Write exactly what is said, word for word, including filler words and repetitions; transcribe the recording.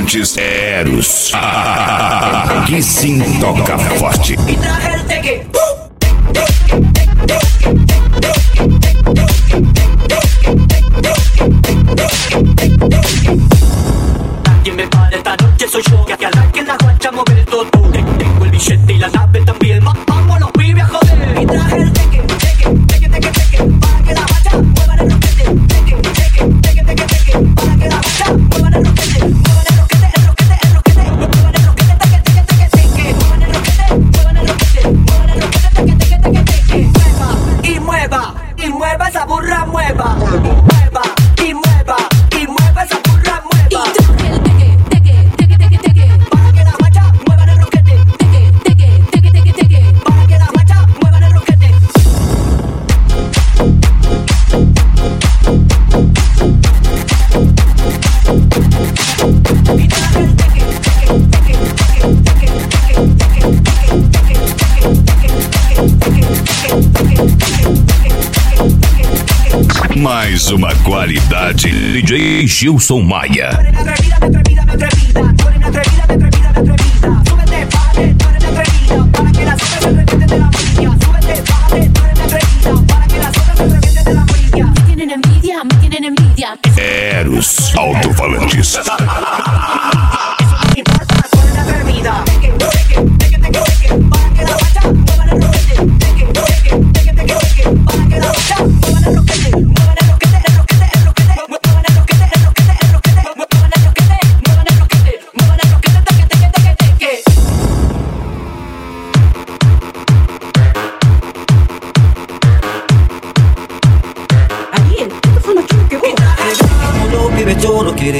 Alto-falantes Eros. Aqui sim toca forte. Y traje el teque. Quien me para esta noche soy yo. Que arranque la guacha, mover el todo. Tengo el billete y la nave también. Vámonos, pibe, a joder. Y traje el teque, teque, teque, teque, teque. Para que la guacha muevan el roquete. Teque, teque, teque, teque, teque. Para que la guacha muevan el roquete. Muevan el roquete, el roquete, el roquete. Muevan el roquete, teque, teque, teque, teque. Muevan el roquete, muevan el roquete. Muevan el roquete, teque, teque, teque, teque. Mueva y mueva, y mueva esa burra, mueva. Mueva y mueva, y mueva esa burra, mueva. Y traje el teque, teque, teque, teque, teque. Para que la guacha muevan el roquete. Teque, teque, teque, teque, teque. Para que la guacha muevan el roquete. Y traje el teque, teque, teque, teque, teque, teque, teque, teque, teque, teque, teque, teque. Mais uma qualidade. D J Gilson Maia. Tú eres la atrevida, me atrevida, me atrevida. Tú eres la atrevida, me atrevida, me atrevida. Súbete, bájate, tú eres la atrevida. Para que las otras se revienten de la brilla. Súbete, bájate, tú eres la atrevida. Para que las otras se revienten de la brilla. Me tienen envidia, me tienen envidia. Eros. Alto-falantes. Eso no importa, tú eres la atrevida. Teque, teque, teque, teque, teque. Para que la guacha muevan el roquete. Teque, teque, teque, teque, teque. Para que la guacha muevan el roquete. Muevan el roquete, el roquete, el roquete. Muevan el roquete, el roquete, el roquete. Muevan el roquete, muevan el roquete. Muevan el roquete, teque, teque, teque, teque. Ariel, ¿qué fue lo que Y traje el Uno pibe solo quiere